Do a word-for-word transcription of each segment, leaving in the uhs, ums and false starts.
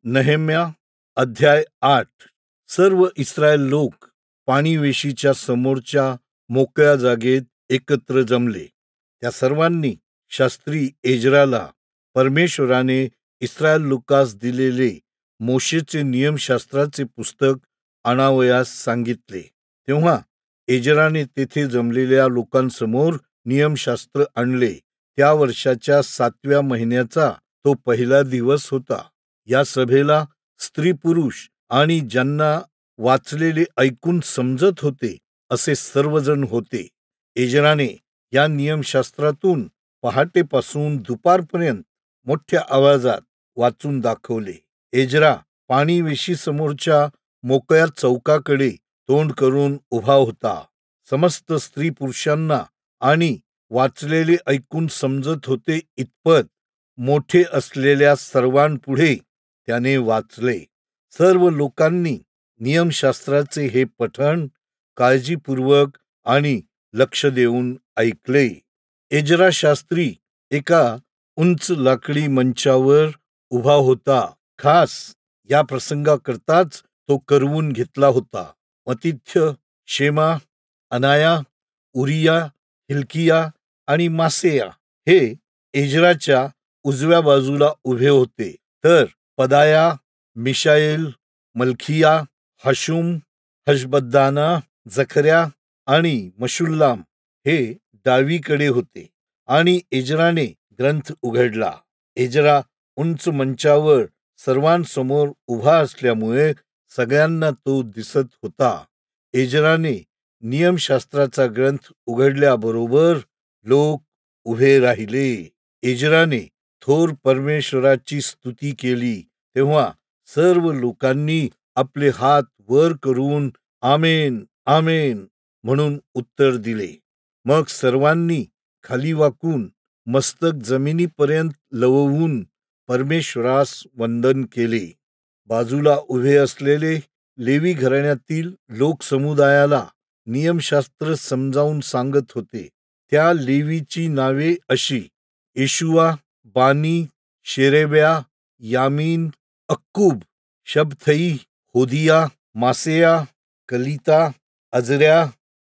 नेहेम्या अध्याय आठ. सर्व इस्रायल लोक पाणीवेशीच्या समोरच्या मोकळ्या जागेत एकत्र जमले. त्या सर्वांनी शास्त्री एजराला परमेश्वराने इस्रायल लोकास दिलेले मोशेचे नियमशास्त्राचे पुस्तक आणावयास सांगितले. तेव्हा एजराने तेथे जमलेल्या लोकांसमोर नियमशास्त्र आणले. त्या वर्षाच्या सातव्या महिन्याचा तो पहिला दिवस होता. या सभेला स्त्री पुरुष आणि ज्यांना वाचलेले ऐकून समजत होते असे सर्वजण होते. एजराने या नियमशास्त्रातून पहाटेपासून दुपारपर्यंत मोठ्या आवाजात वाचून दाखवले. एजरा पाणीवेशी समोरच्या मोकळ्या चौकाकडे तोंड करून उभा होता. समस्त स्त्री पुरुषांना आणि वाचलेले ऐकून समजत होते इतपत मोठे असलेल्या सर्वांपुढे त्याने वाचले. सर्व लोकांनी नियमशास्त्राचे हे पठण काळजीपूर्वक आणि लक्ष देऊन ऐकले. एजरा शास्त्री एका उंच लाकडी मंचावर उभा होता. खास या प्रसंगाकरताच तो करवून घेतला होता. Mattithiah, Shema, Anaiah, Uriah, Hilkiah आणि मासेया हे एजराच्या उजव्या बाजूला उभे होते, तर पदाया, मिशाएल, मलखिया, हशुम, हशबद्दाना, जखर्या आणि मशुल्लाम हे डावीकडे होते. आणि एजराने ग्रंथ उघडला. एजरा उंच मंचावर सर्वांसमोर उभा असल्यामुळे सगळ्यांना तो दिसत होता. एजराने नियमशास्त्राचा ग्रंथ उघडल्याबरोबर लोक उभे राहिले. एजराने थोर परमेश्वराची स्तुती केली. तेव्हा सर्व लोकांनी आपले हात वर करून आमेन, आमेन म्हणून उत्तर दिले. मग सर्वांनी खाली वाकून मस्तक जमिनीपर्यंत लववून परमेश्वरास वंदन केले. बाजूला उभे असलेले लेवी घराण्यातील लोकसमुदायाला नियमशास्त्र समजावून सांगत होते. त्या लेवीची नावे अशी: येशुआ, बानी, शेरेब्या, यामीन, अक्कूब, शबथई, होदिया, मासेया, कलिता, अजऱ्या,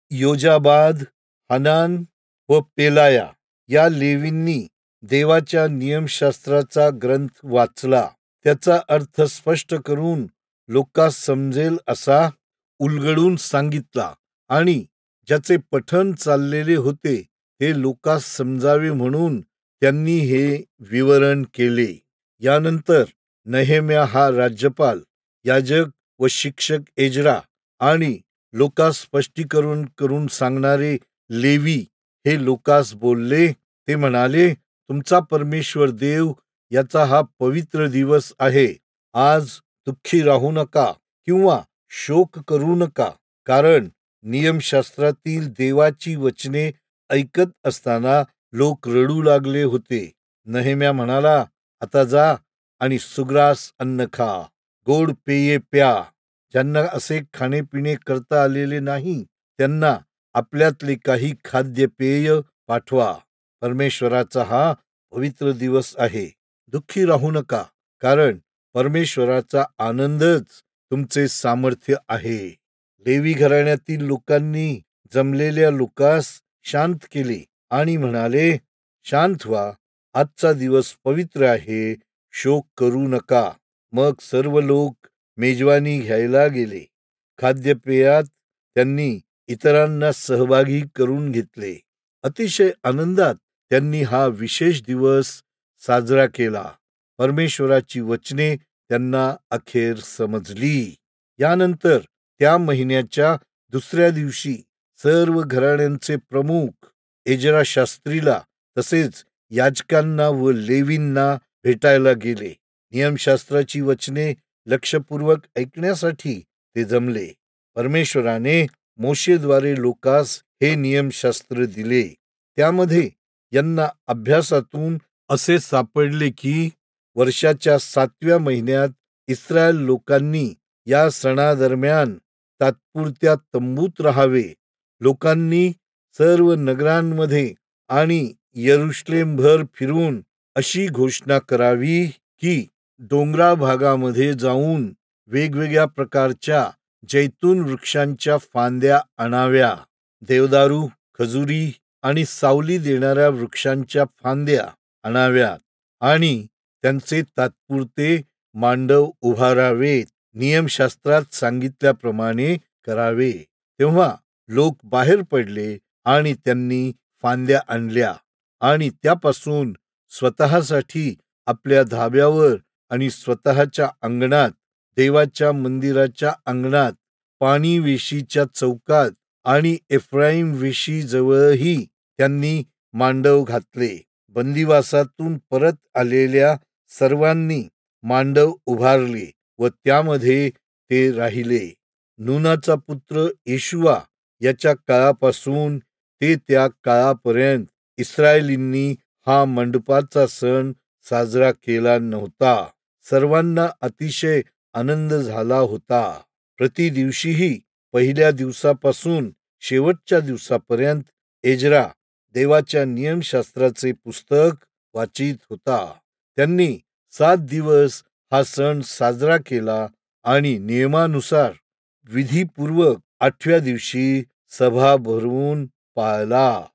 योजाबाद, हनान व पेलाया. या लेवींनी देवाच्या नियमशास्त्राचा ग्रंथ वाचला. त्याचा अर्थ स्पष्ट करून लोकांस समजेल असा उलगडून सांगितला आणि ज्याचे पठण चाललेले होते ते लोकांस समजावे म्हणून त्यांनी हे विवरण केले. यानंतर नेहेम्या हा राज्यपाल, याजक व शिक्षक एजरा आणि लोकांस स्पष्टीकरण करून सांगणारे लेवी हे लोकांस बोलले. ते म्हणाले, तुमचा परमेश्वर देव याचा हा पवित्र दिवस आहे. आज दुःखी राहू नका किंवा शोक करू नका, कारण नियमशास्त्रातील देवाची वचने ऐकत असताना लोक रडू लागले होते. नेहेम्या म्हणाला, आता जा आणि सुग्रास अन्न खा, गोड पेये प्या. ज्यांना असे खाणेपिणे करता आलेले नाही त्यांना आपल्यातले काही खाद्यपेय पाठवा. परमेश्वराचा हा पवित्र दिवस आहे. दुःखी राहू नका, कारण परमेश्वराचा आनंदच तुमचे सामर्थ्य आहे. लेवी घराण्यातील लोकांनी जमलेल्या लोकास शांत केले आणि म्हणाले, शांत व्हा, आजचा दिवस पवित्र आहे, शोक करू नका. मग सर्व लोक मेजवानी घ्यायला गेले. खाद्यपेयात त्यांनी इतरांना सहभागी करून घेतले. अतिशय आनंदात त्यांनी हा विशेष दिवस साजरा केला. परमेश्वराची वचने त्यांना अखेर समजली. यानंतर त्या महिन्याच्या दुसऱ्या दिवशी सर्व घराण्यांचे प्रमुख एजरा शास्त्रीला तसेच याजकांना व लेवींना भेटायला गेले. नियमशास्त्राची वचने लक्षपूर्वक ऐकण्यासाठी ते जमले. परमेश्वराने मोशेद्वारे लोकास हे नियमशास्त्र दिले. त्यामध्ये यांना अभ्यासातून असे सापडले की वर्षाच्या सातव्या महिन्यात इस्रायल लोकांनी या सणादरम्यान तात्पुरत्या तंबूत राहावे. लोकांनी सर्व नगरांमध्ये आणि यरुशलेमभर फिरून अशी घोषणा करावी की डोंगराळ भागामध्ये जाऊन वेगवेगळ्या प्रकारच्या जैतून वृक्षांच्या फांद्या आणाव्या. देवदारू, खजुरी आणि सावली देणाऱ्या वृक्षांच्या फांद्या आणाव्यात आणि त्यांचे तात्पुरते मांडव उभारावेत. नियमशास्त्रात सांगितल्याप्रमाणे करावे. तेव्हा लोक बाहेर पडले आणि त्यांनी फांद्या आणल्या आणि त्यापासून स्वतःसाठी आपल्या धाब्यावर आणि स्वतःच्या अंगणात, देवाच्या मंदिराच्या अंगणात, पाणी वेशीच्या चौकात आणि एफ्राईम वेशी जवळही त्यांनी मांडव घातले. बंदिवासातून परत आलेल्या सर्वांनी मांडव उभारले व त्यामध्ये ते राहिले. नूनाचा पुत्र येशुआ याच्या काळापासून ते त्या काळापर्यंत इस्रायलींनी हा मंडपाचा सण साजरा केला नव्हता. सर्वांना अतिशय आनंद झाला होता. प्रति दिवशीही पहिल्या दिवसापासून शेवटच्या दिवसापर्यंत एजरा देवाच्या नियमशास्त्राचे पुस्तक वाचित होता. त्यांनी सात दिवस हा सण साजरा केला आणि नियमानुसार विधीपूर्वक आठव्या दिवशी सभा भरवून पाळला.